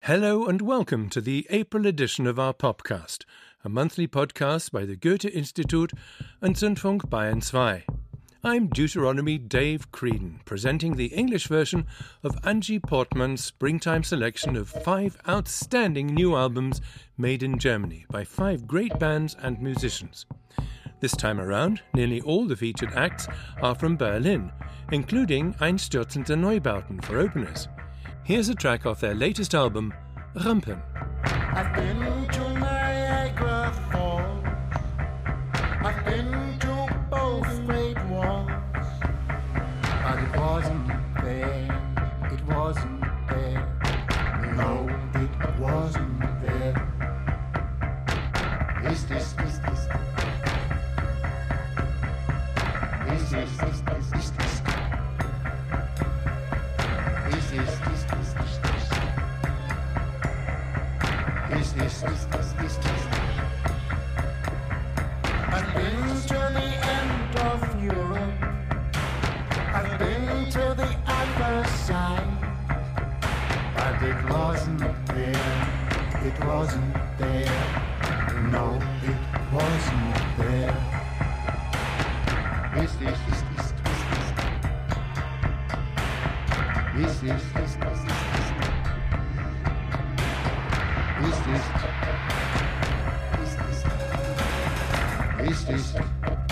Hello and welcome to the April edition of our Popcast, a monthly podcast by the Goethe-Institut and Zündfunk Bayern 2. I'm Deuteronomy Dave Creedon, presenting the English version of Angie Portman's springtime selection of 5 outstanding new albums made in Germany by 5 great bands and musicians. This time around, nearly all the featured acts are from Berlin, including Einstürzende Neubauten for openers. Here's a track off their latest album, Rampen. I've been to Niagara Falls. I've been to both great walls. But it wasn't there. It wasn't there. No, it wasn't there. Is this? Is this? Is this? Is this? Is this? I've been to the end of Europe. I've been to the other side. But it wasn't there. It wasn't there. No, it wasn't there. Is this? Is this? Is this? Is this? Is this? Is this? Is this?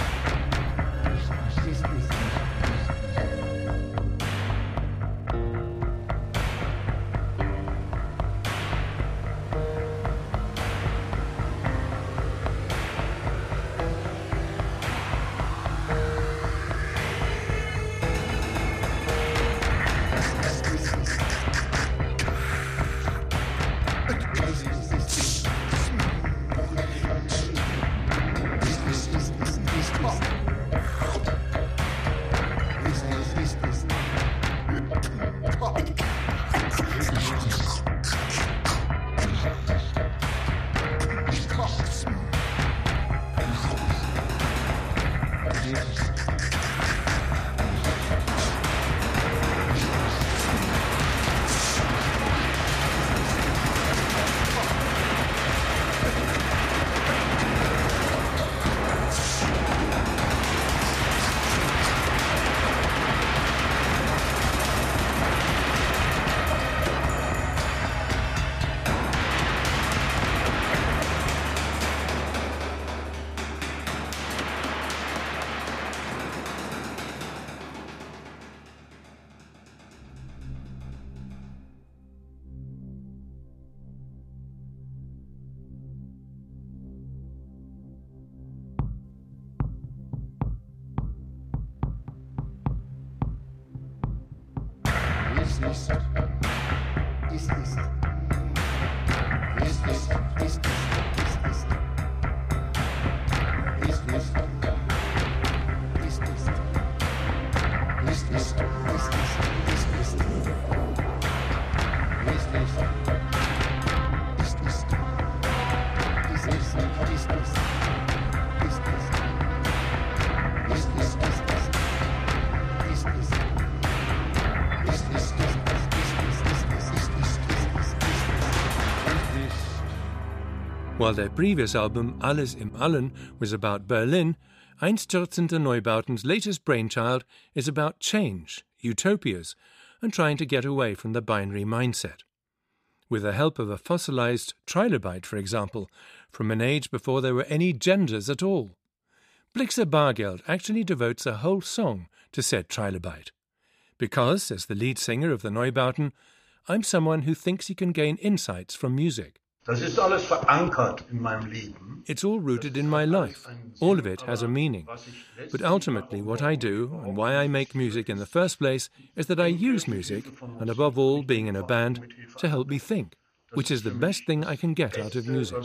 While their previous album, Alles im Allen, was about Berlin, Einstürzende Neubauten's latest brainchild is about change, utopias, and trying to get away from the binary mindset. With the help of a fossilized trilobite, for example, from an age before there were any genders at all. Blixa Bargeld actually devotes a whole song to said trilobite. Because, says the lead singer of the Neubauten, I'm someone who thinks he can gain insights from music. Das ist alles verankert in meinem Leben. It's all rooted in my life. All of it has a meaning. But ultimately what I do, and why I make music in the first place, is that I use music, and above all being in a band, to help me think, which is the best thing I can get out of music.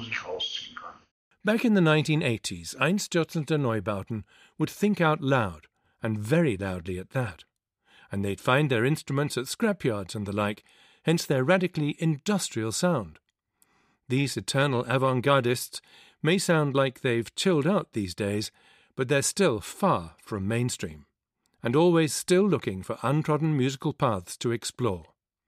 Back in the 1980s, Einstürzende Neubauten would think out loud, and very loudly at that. And they'd find their instruments at scrapyards and the like, hence their radically industrial sound. These eternal avant-gardists may sound like they've chilled out these days, but they're still far from mainstream, and always still looking for untrodden musical paths to explore.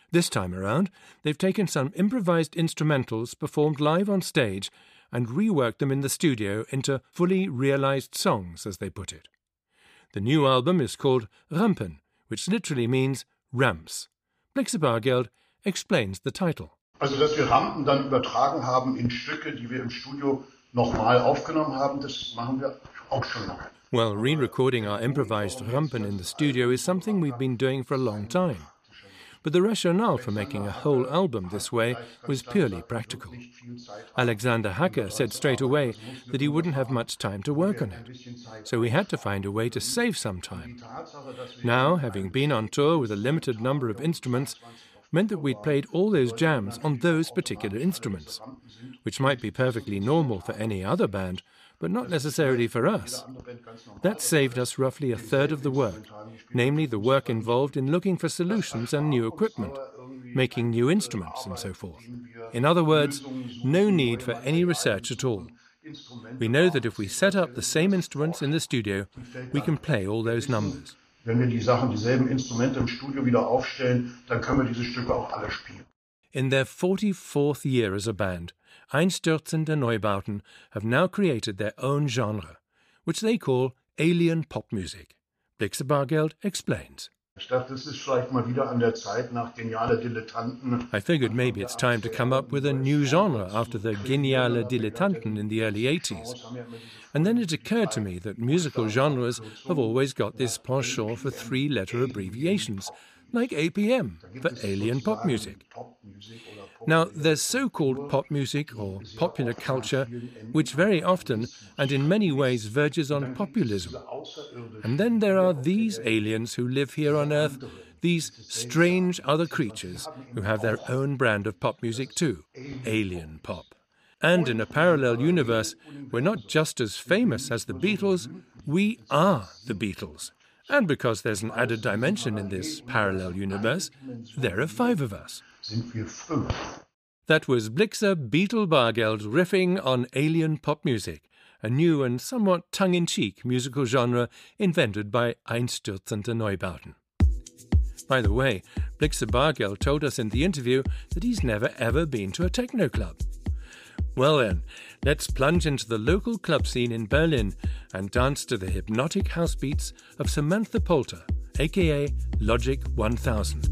This time around, they've taken some improvised instrumentals performed live on stage and reworked them in the studio into fully realized songs, as they put it. The new album is called Rampen, which literally means ramps. Blixa Bargeld explains the title. Also, dass wir Rampen dann übertragen haben in Stücke, die wir im Studio nochmal aufgenommen haben, das machen wir auch schon lange. Well, re-recording our improvised Rampen in the studio is something we've been doing for a long time. But the rationale for making a whole album this way was purely practical. Alexander Hacker said straight away that he wouldn't have much time to work on it, so we had to find a way to save some time. Now, having been on tour with a limited number of instruments, meant that we'd played all those jams on those particular instruments, which might be perfectly normal for any other band, but not necessarily for us. That saved us roughly a third of the work, namely the work involved in looking for solutions and new equipment, making new instruments and so forth. In other words, no need for any research at all. We know that if we set up the same instruments in the studio, we can play all those numbers. Wenn wir dieselben Instrumente im Studio wieder aufstellen, dann können wir diese Stücke auch alle spielen. In their 44th year as a band, Einstürzende Neubauten have now created their own genre, which they call alien pop music. Blixa Bargeld explains. Ich dachte, es ist vielleicht mal wieder an der Zeit nach Geniale Dilettanten. I figured maybe it's time to come up with a new genre after the Geniale Dilettanten in the early 80s. And then it occurred to me that musical genres have always got this penchant for three-letter abbreviations, like APM, for alien pop music. Now, there's so-called pop music or popular culture, which very often and in many ways verges on populism. And then there are these aliens who live here on Earth, these strange other creatures who have their own brand of pop music too, alien pop. And in a parallel universe, we're not just as famous as the Beatles, we are the Beatles. And because there's an added dimension in this parallel universe, there are 5 of us. That was Blixa Beetle Bargeld riffing on alien pop music, a new and somewhat tongue-in-cheek musical genre invented by Einstürzende Neubauten. By the way, Blixa Bargeld told us in the interview that he's never ever been to a techno club. Well then, let's plunge into the local club scene in Berlin and dance to the hypnotic house beats of Samantha Poulter, aka Logic 1000.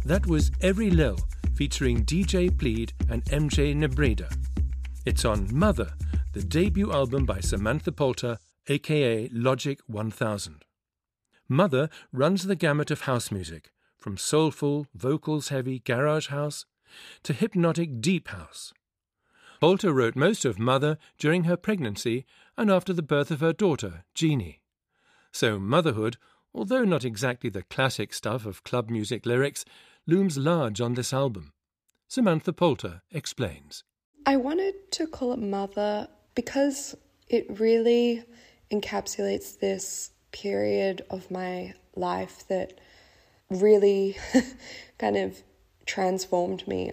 That was Every Lil, featuring DJ Plead and MJ Nebreda. It's on Mother, the debut album by Samantha Poulter, aka Logic 1000. Mother runs the gamut of house music, from soulful, vocals-heavy garage house to hypnotic deep house. Poulter wrote most of Mother during her pregnancy and after the birth of her daughter, Jeannie. So motherhood, although not exactly the classic stuff of club music lyrics, looms large on this album. Samantha Poulter explains. I wanted to call it Mother because it really encapsulates this period of my life that really kind of transformed me.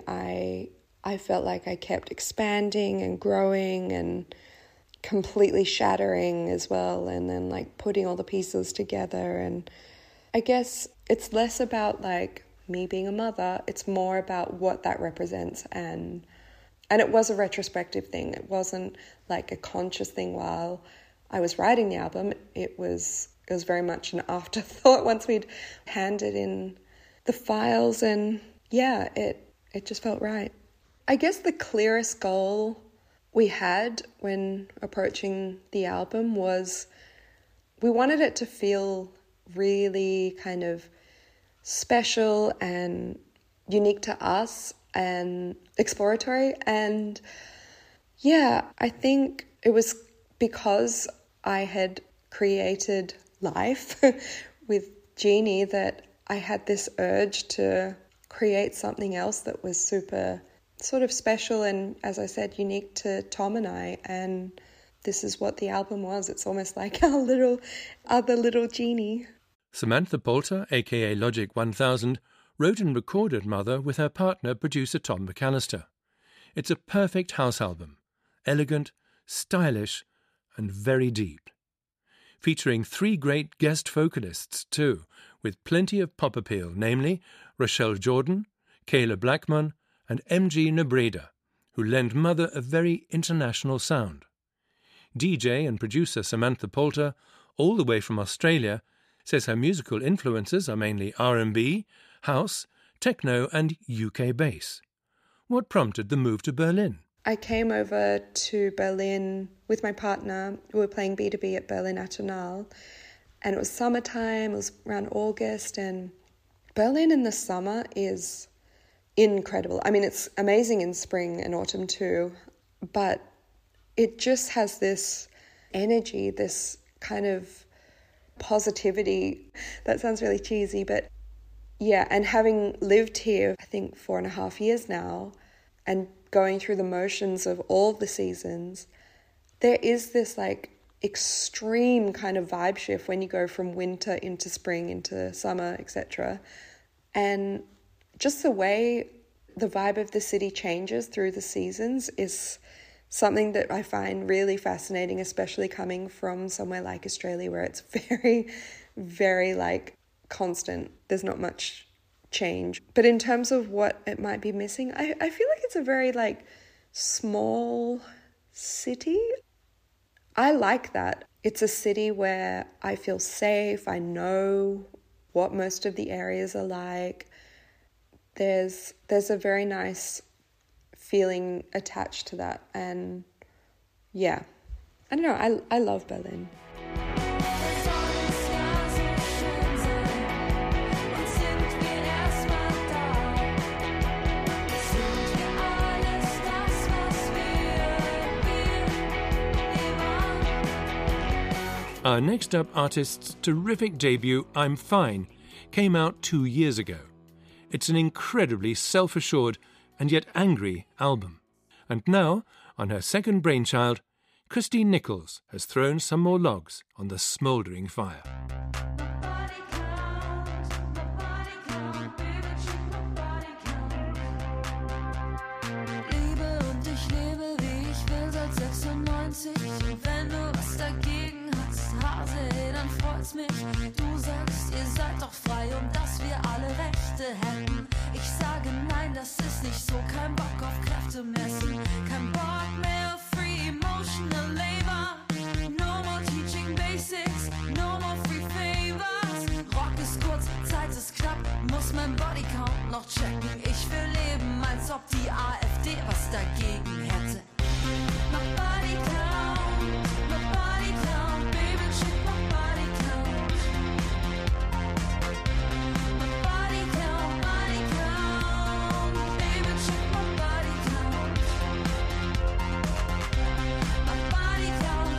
I felt like I kept expanding and growing and completely shattering as well, and then like putting all the pieces together. And I guess it's less about like me being a mother, it's more about what that represents. And it was a retrospective thing. It wasn't like a conscious thing while I was writing the album. It was very much an afterthought once we'd handed in the files, and yeah, it just felt right. I guess the clearest goal we had when approaching the album was we wanted it to feel really kind of special and unique to us and exploratory. And yeah, I think it was because I had created Life with Jeannie that I had this urge to create something else that was super sort of special and, as I said, unique to Tom and I. And this is what the album was. It's almost like our other little Jeannie. Samantha Poulter, aka Logic 1000, wrote and recorded Mother with her partner, producer Tom McAllister. It's a perfect house album, elegant, stylish, and very deep. Featuring 3 great guest vocalists too, with plenty of pop appeal, namely Rochelle Jordan, Kayla Blackman, and MJ Nebreda, who lend Mother a very international sound. DJ and producer Samantha Poulter, all the way from Australia, says her musical influences are mainly R&B, house, techno and UK bass. What prompted the move to Berlin? I came over to Berlin with my partner. We were playing B2B at Berlin National, and it was summertime. It was around August, and Berlin in the summer is incredible. I mean, it's amazing in spring and autumn too, but it just has this energy, this kind of positivity. That sounds really cheesy, but yeah, and having lived here, I think 4.5 years now, and going through the motions of all the seasons, there is this like extreme kind of vibe shift when you go from winter into spring, into summer, etc. And just the way the vibe of the city changes through the seasons is something that I find really fascinating, especially coming from somewhere like Australia where it's very, very like constant. There's not much change. But in terms of what it might be missing, I feel like it's a very like small city. I like that. It's a city where I feel safe. I know what most of the areas are like. There's a very nice feeling attached to that. And yeah, I don't know, I love Berlin. Our next up artist's terrific debut, I'm Fine, came out 2 years ago. It's an incredibly self-assured and yet angry album. And now, on her second brainchild, Christine Nichols has thrown some more logs on the smouldering fire. Mich. Du sagst, ihr seid doch frei und dass wir alle Rechte hätten. Ich sage nein, das ist nicht so. Kein Bock auf Kräfte messen. Kein Bock mehr auf free emotional labor. No more teaching basics. No more free favors. Rock ist kurz, Zeit ist knapp. Muss mein Body count noch checken. Ich will leben, als ob die AfD was dagegen hätte. My body count, baby, check my body count. My body count, baby, check my body count. My body count,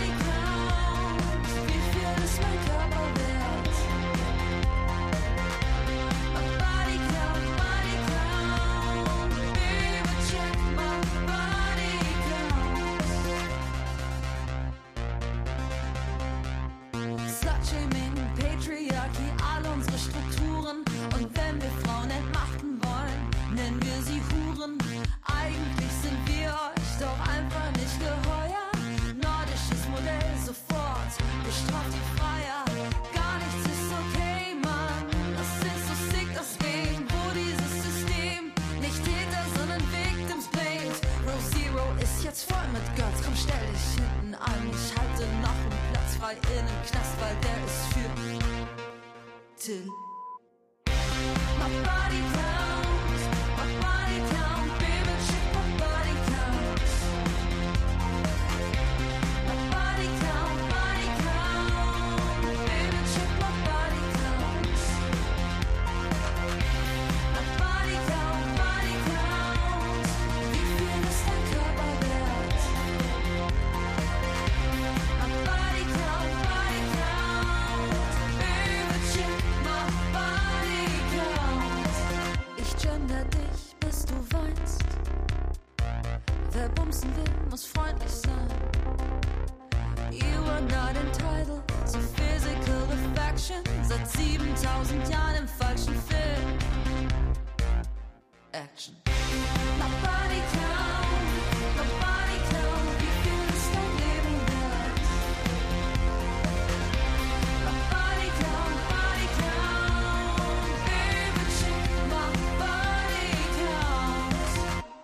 wie viel ist mein Körper wert? My body count, baby, check my body count. Slut-Shaming, Patriarchie, all unsere Strukturen. Und wenn wir Frauen entmachten wollen, nennen wir sie Huren. Eigentlich sind wir euch doch einfach nicht geheuer. Nordisches Modell sofort, bestraft die Freier. Gar nichts ist okay, Mann. Das ist so sick, das Game, wo dieses System nicht Täter, sondern Victims blamed. Row Zero ist jetzt voll mit Girls, komm stell dich hinten an. Ich halte noch einen Platz frei in einem Knast, weil der ist für Till. My body count, baby, check my body count. My body count, baby, check my body count. My body count, wie viel ist dein Körper wert? My body count, baby, check my body count. Ich gender dich, bis du weinst. Wer bumsen will, muss freundlich sein. You are not entitled to physical affection. Seit 7000 Jahren im falschen Film. Action. My body count, wie viel ist dein Leben wert? My body count, baby, check my body count.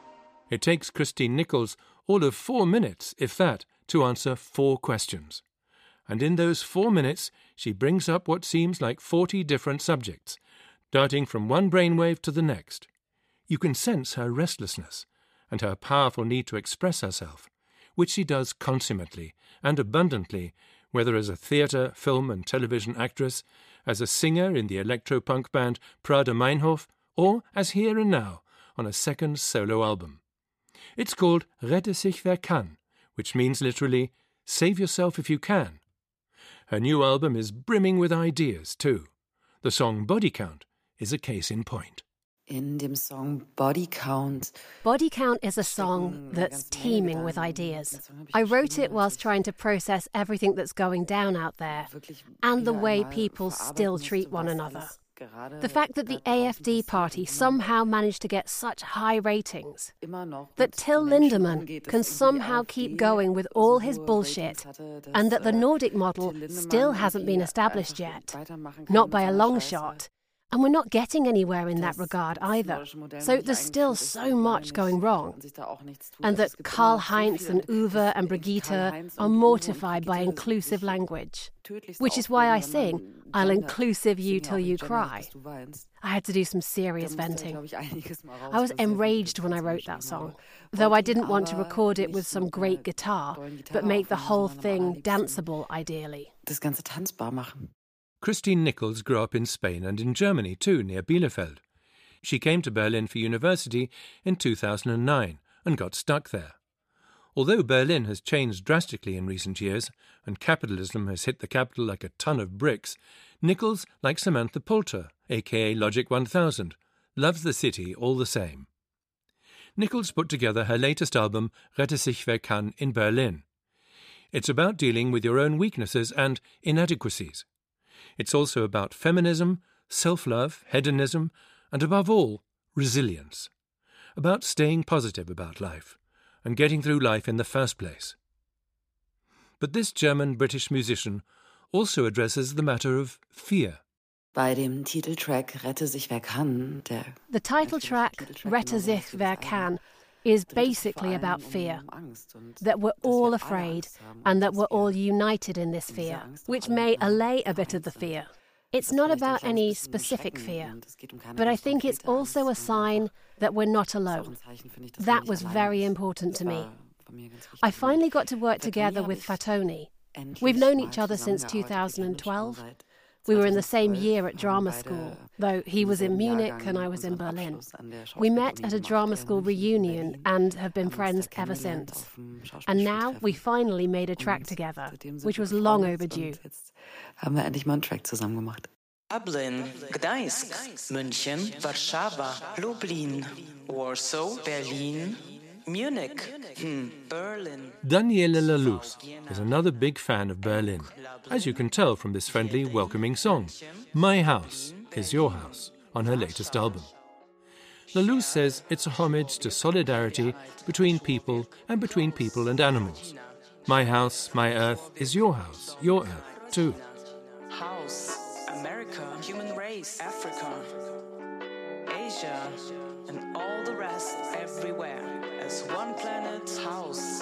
It takes Christine Nichols all of 4 minutes, if that, to answer 4 questions. And in those 4 minutes, she brings up what seems like 40 different subjects, darting from one brainwave to the next. You can sense her restlessness and her powerful need to express herself, which she does consummately and abundantly, whether as a theatre, film and television actress, as a singer in the electro-punk band Prada Meinhof, or as here and now on a second solo album. It's called Rette sich wer kann, which means literally, save yourself if you can. Her new album is brimming with ideas too. The song Body Count is a case in point. In dem Song Body Count. Body Count is a song that's teeming with ideas. I wrote it whilst trying to process everything that's going down out there and the way people still treat one another. The fact that the AfD party somehow managed to get such high ratings, that Till Lindemann can somehow keep going with all his bullshit, and that the Nordic model still hasn't been established yet, not by a long shot. And we're not getting anywhere in that regard either. So there's still so much going wrong. And that Karl-Heinz and Uwe and Brigitte are mortified by inclusive language. Which is why I sing, I'll inclusive you till you cry. I had to do some serious venting. I was enraged when I wrote that song, though I didn't want to record it with some great guitar, but make the whole thing danceable, ideally. Das Ganze tanzbar machen. Christine Nichols grew up in Spain and in Germany too, near Bielefeld. She came to Berlin for university in 2009 and got stuck there. Although Berlin has changed drastically in recent years and capitalism has hit the capital like a ton of bricks, Nichols, like Samantha Poulter, aka Logic 1000, loves the city all the same. Nichols put together her latest album, Rette sich wer kann, in Berlin. It's about dealing with your own weaknesses and inadequacies. It's also about feminism, self-love, hedonism, and above all, resilience. About staying positive about life and getting through life in the first place. But this German-British musician also addresses the matter of fear. Bei dem Titeltrack Rette sich wer kann, the title track, Rette sich wer kann, is basically about fear, that we're all afraid and that we're all united in this fear, which may allay a bit of the fear. It's not about any specific fear, but I think it's also a sign that we're not alone. That was very important to me. I finally got to work together with Fatoni. We've known each other since 2012. We were in the same year at drama school, though he was in Munich and I was in Berlin. We met at a drama school reunion and have been friends ever since. And now we finally made a track together, which was long overdue. Haben wir endlich mal einen Track zusammen gemacht. Lublin, Gdańsk, München, Warszawa, Lublin, Warsaw, Berlin, Munich, Berlin. Daniela Laluz is another big fan of Berlin, as you can tell from this friendly, welcoming song, My House is Your House, on her latest album. Laluz says it's a homage to solidarity between people and animals. My house, my earth is your house, your earth too. House, America, human race, Africa, Asia, and all the rest everywhere. As one planet, house.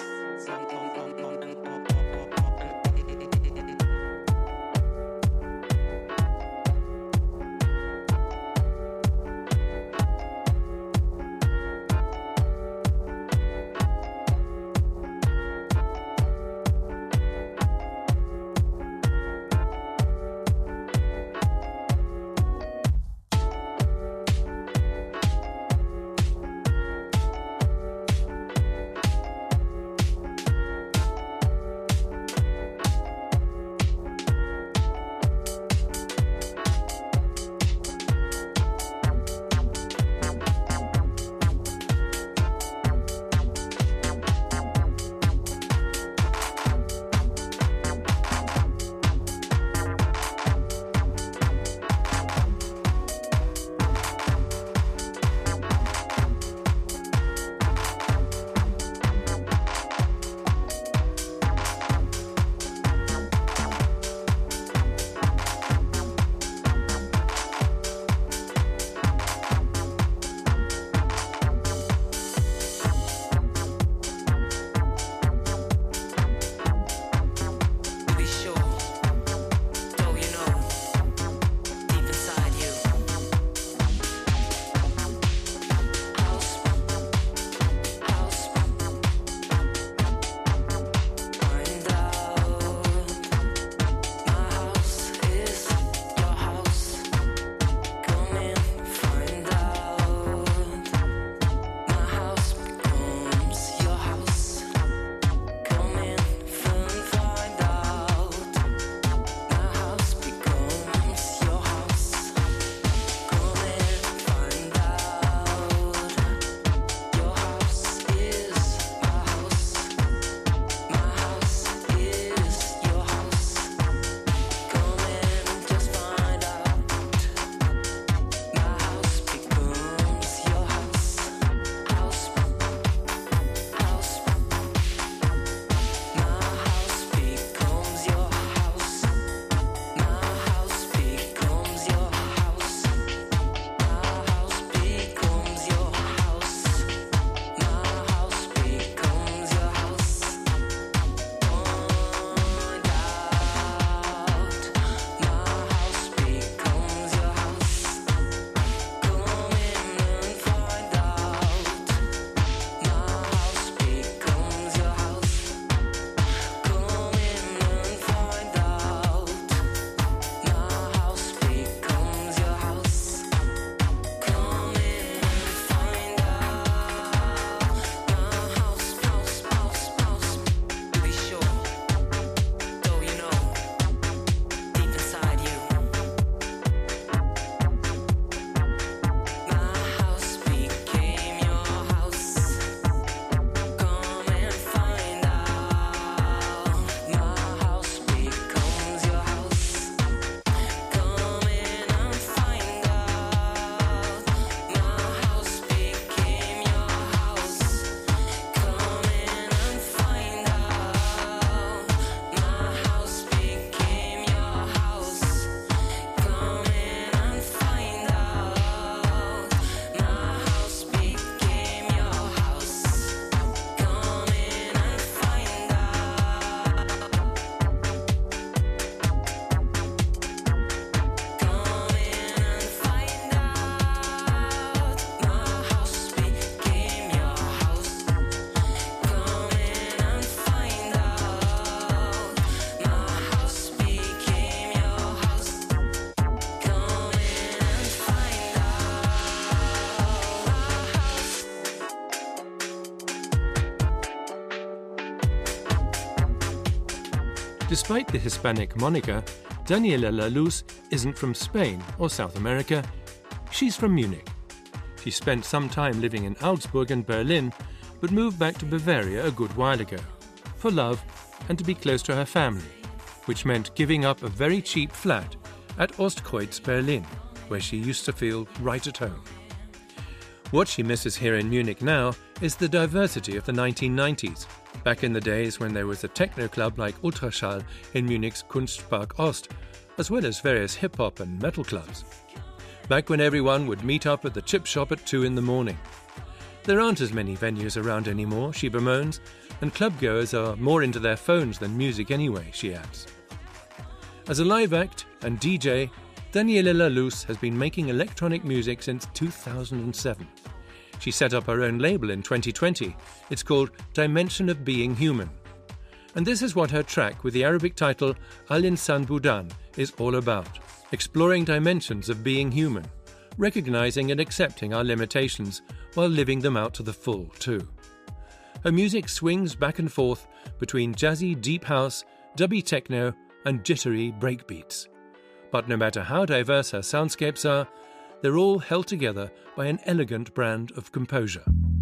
Despite the Hispanic moniker, Daniela La Luz isn't from Spain or South America. She's from Munich. She spent some time living in Augsburg and Berlin, but moved back to Bavaria a good while ago, for love and to be close to her family, which meant giving up a very cheap flat at Ostkreuz, Berlin, where she used to feel right at home. What she misses here in Munich now is the diversity of the 1990s, back in the days when there was a techno club like Ultraschall in Munich's Kunstpark Ost, as well as various hip-hop and metal clubs. Back when everyone would meet up at the chip shop at 2 a.m. There aren't as many venues around anymore, she bemoans, and clubgoers are more into their phones than music anyway, she adds. As a live act and DJ, Daniela La Luz has been making electronic music since 2007. She set up her own label in 2020. It's called Dimension of Being Human. And this is what her track with the Arabic title Al Insan Budan is all about, exploring dimensions of being human, recognizing and accepting our limitations while living them out to the full too. Her music swings back and forth between jazzy deep house, dubby techno and jittery breakbeats. But no matter how diverse her soundscapes are, they're all held together by an elegant brand of composure.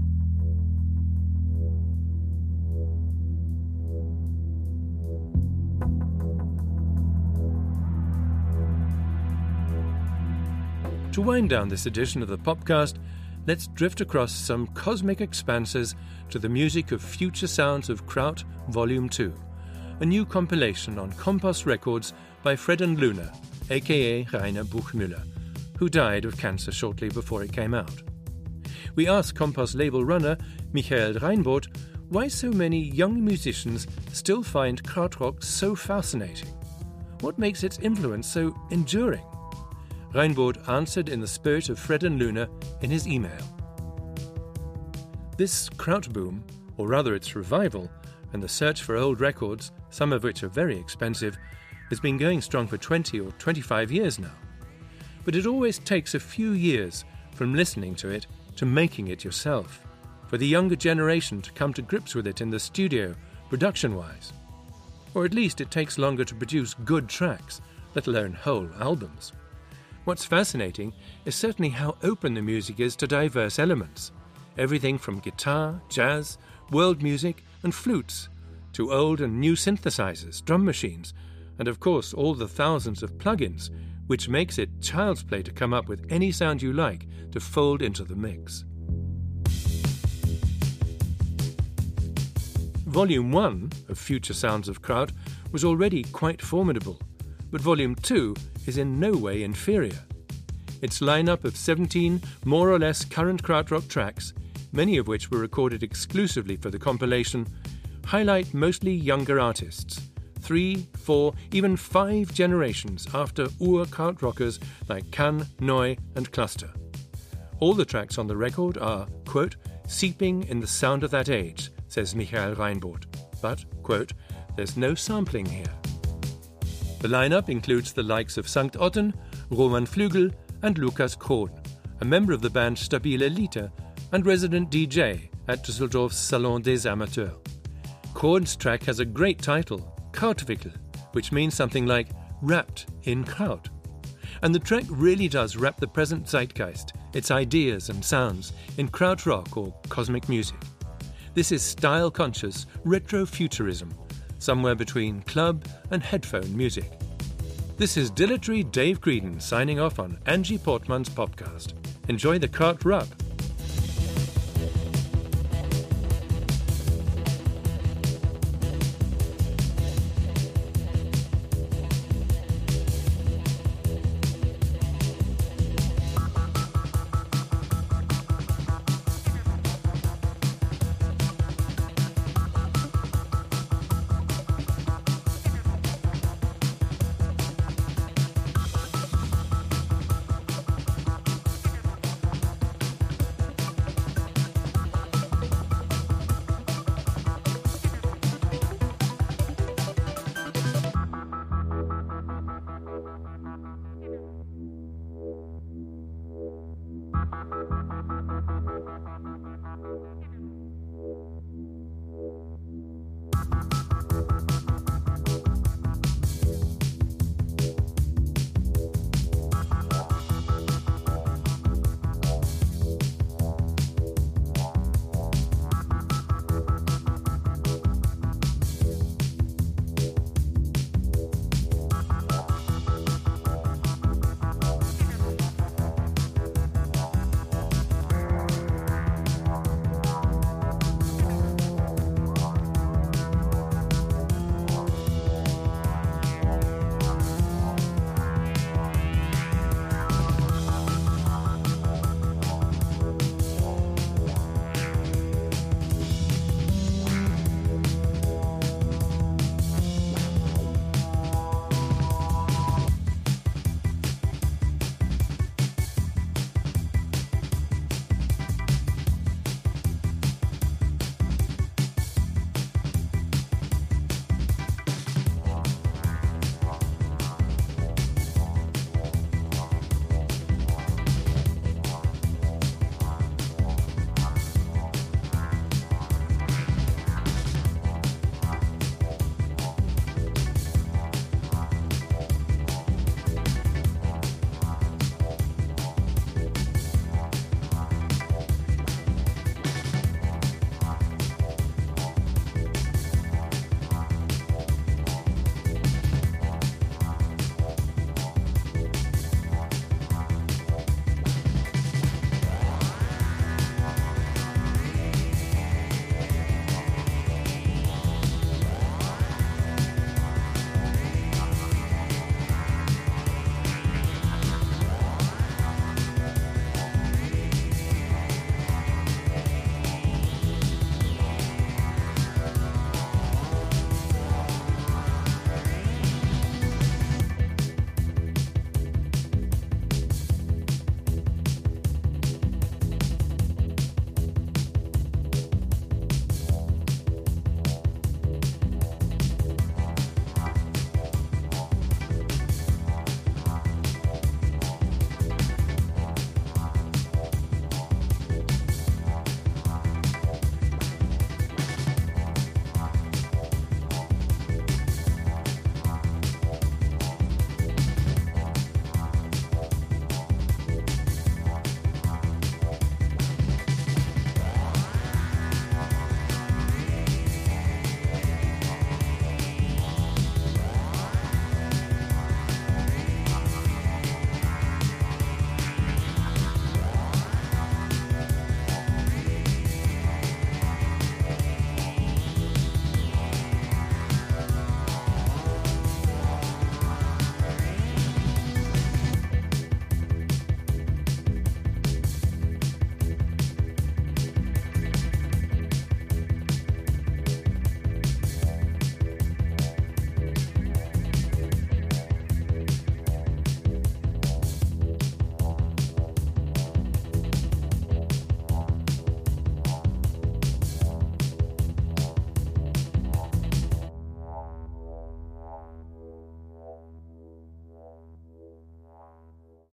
To wind down this edition of the Popcast, let's drift across some cosmic expanses to the music of Future Sounds of Kraut Volume 2, a new compilation on Kompost Records by Fred and Luna, aka Rainer Buchmüller, who died of cancer shortly before it came out. We asked Kompost label runner Michael Reinbold why so many young musicians still find krautrock so fascinating. What makes its influence so enduring? Reinbold answered in the spirit of Fred and Luna in his email. This kraut boom, or rather its revival, and the search for old records, some of which are very expensive, has been going strong for 20 or 25 years now. But it always takes a few years from listening to it to making it yourself, for the younger generation to come to grips with it in the studio, production-wise. Or at least it takes longer to produce good tracks, let alone whole albums. What's fascinating is certainly how open the music is to diverse elements. Everything from guitar, jazz, world music and flutes, to old and new synthesizers, drum machines, and of course all the thousands of plugins, which makes it child's play to come up with any sound you like to fold into the mix. Volume 1 of Future Sounds of Kraut was already quite formidable, but Volume 2 is in no way inferior. Its lineup of 17 more or less current krautrock tracks, many of which were recorded exclusively for the compilation, highlight mostly younger artists, 3, 4, even 5 generations after ur-krautrockers like Kann, Neu and Cluster. All the tracks on the record are, quote, seeping in the sound of that age, says Michael Reinbold, but, quote, there's no sampling here. The lineup includes the likes of Sankt Otten, Roman Flügel and Lukas Krohn, a member of the band Stabile Elite and resident DJ at Düsseldorf's Salon des Amateurs. Krohn's track has a great title, Krautwickel, which means something like wrapped in kraut. And the track really does wrap the present zeitgeist, its ideas and sounds, in krautrock or cosmic music. This is style-conscious retro-futurism, somewhere between club and headphone music. This is dilatory Dave Creedon signing off on Angie Portman's Popcast. Enjoy the Kraut Rub.